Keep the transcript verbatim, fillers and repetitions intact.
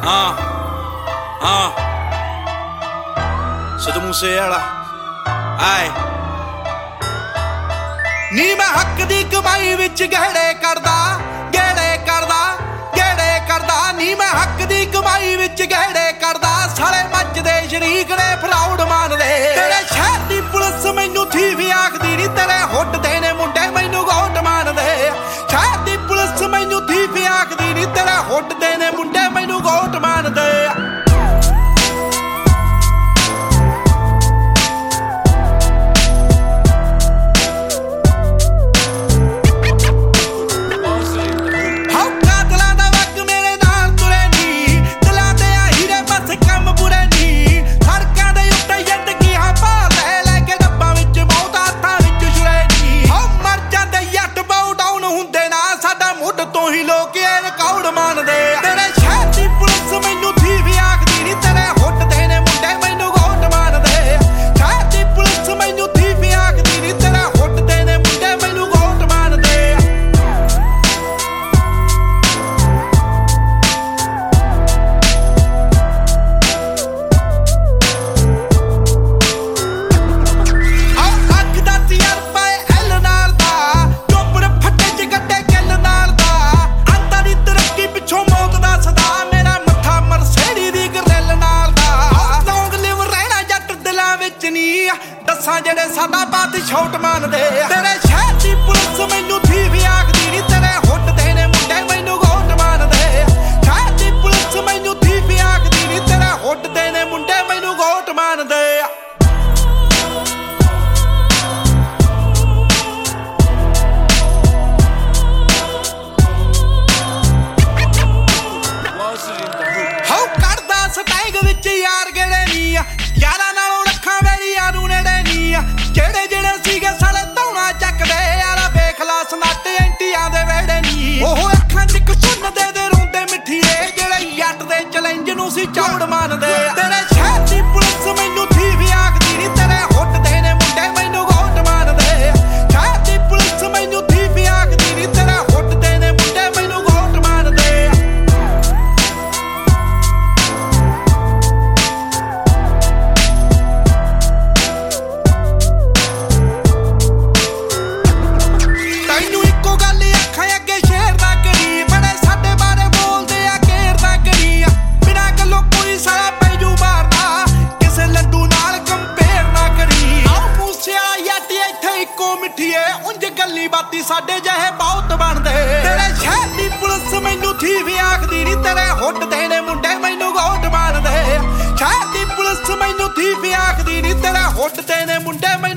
ਹਾਂ ਹਾਂ ਸਿੱਧੂ ਮੂਸੇ ਵਾਲਾ ਆਏ ਨੀ ਮੈਂ ਹੱਕ ਦੀ ਕਮਾਈ ਵਿੱਚ ਗਹਿੜੇ ਕਰਦਾ ਗਹਿੜੇ ਕਰਦਾ ਗਹਿੜੇ ਕਰਦਾ ਨੀ ਮੈਂ ਹੱਕ ਦੀ ਕਮਾਈ ਵਿੱਚ ਗਹਿੜੇ ਕਰਦਾ ਸਾਲੇ ਮੱਚਦੇ ਸ਼ਰੀਕ ਨੇ ਫਰਾਉਡ ਮੰਨਦੇ ਤੇਰੇ ਸ਼ਹਿਰ ਦੀ ਪੁਲਿਸ ਮੈਨੂੰ ਥੀ ਵੀ ਆਖਦੀ ਨੀ ਤੇਰੇ ਹੁੱਟ ਦੇ ਨੇ ਮੁੰਡੇ ਮੈਨੂੰ ਗੋਟ ਮੰਨਦੇ ਸ਼ਹਿਰ ਦੀ ਪੁਲਿਸ ਮੈਨੂੰ ਥੀ ਵੀ ਆਖਦੀ ਨੀ ਤੇਰੇ ਹੁੱਟ ਦੇ ਨੇ ਮੁੰਡੇ ਮੈਨੂੰ ਗੋਟ ਮੰਨਦੇ ਦੱਸਾਂ ਜਿਹੜੇ ਸਾਡਾ ਬਾਤ ਛੋਟ ਮੰਨਦੇ ਤੇਰੇ ਸ਼ਹਿਰ ਦੀ ਪੁਲਿਸ ਮੈਨੂੰ ਥੀ ਵੀ ਆਖਦੀ ਨੀ ਤੇਰੇ ਹੁੱਟ ਦੇ ਨੇ ਮੁੰਡੇ ਮੈਨੂੰ ਗੋਟ ਮੰਨਦੇ ਸ਼ਹਿਰ ਦੀ ਪੁਲਿਸ ਮੈਨੂੰ ਥੀ ਵੀ ਆਖਦੀ ਨੀ ਤੇਰੇ ਹੁੱਟ ਦੇ ਨੇ ਮੁੰਡੇ ਮੈਨੂੰ ਗੋਟ ਮੰਨਦੇ ਹਉ ਕੱਢਦਾ ਸਟੈਂਗ ਵਿੱਚ ਯਾਰ ਗੇੜੇ ਨੀ ਯਾਰਾਂ ਨਾਲੋਂ ਰੱਖਾਂ ਵੇਲੀਆਂ ਨੂੰ ਨੇੜੇ ਨੀ ਜਿਹੜੇ ਜਿਹੜੇ ਸੀਗੇ ਸਾਲੇ ਧੌਣਾ ਚੱਕਦੇ ਯਾਰਾ ਵੇਖ ਲਾ ਸਨੱਟ ਐਂਟੀਆਂ ਦੇ ਵੇੜੇ ਨੀ ਉਹ ਅੱਖਾਂ ਚ ਇੱਕ ਸੁਣਦੇ ਦੇ ਰੋਂਦੇ ਮਿੱਠੀਏ ਜਿਹੜੇ ਜੱਟ ਦੇ ਚੈਲੰਜ ਨੂੰ ਸੀ ਚੌੜ ਮੰਨਦੇ ਤੇਰੇ ਸ਼ਹਿਰ ਦੀ ਪੁਲਿਸ ਮੈਨੂੰ ਥੀ ਵੀ ਆਖਦੀ ਨੀ ਤੇਰੇ ਹੁੱਟ ਦੇ ਨੇ ਮੁੰਡੇ ਮੈਨੂੰ ਗੋਟ ਮੰਨਦੇ ਸ਼ਹਿਰ ਦੀ ਪੁਲਿਸ ਮੈਨੂੰ ਥੀ ਵੀ ਆਖਦੀ ਨੀ ਤੇਰੇ ਹੁੱਟ ਦੇ ਨੇ ਮੁੰਡੇ ਮੈਨੂੰ ਗੋਟ ਮੰਨਦੇ ਬਾਤੀ ਸਾਡੇ ਜਿਹੇ ਬਹੁਤ ਬਣਦੇ ਤੇਰੇ ਸ਼ਹਿਰ ਦੀ ਪੁਲਿਸ ਮੈਨੂੰ ਥੀ ਵੀ ਆਖਦੀ ਨੀ ਤੇਰੇ ਹੁੱਟ ਦੇ ਨੇ ਮੁੰਡੇ ਮੈਨੂੰ ਗੋਟ ਮੰਨਦੇ ਸ਼ਹਿਰ ਦੀ ਪੁਲਿਸ ਮੈਨੂੰ ਥੀ ਵੀ ਆਖਦੀ ਨੀ ਤੇਰੇ ਹੁੱਟ ਦੇ ਨੇ ਮੁੰਡੇ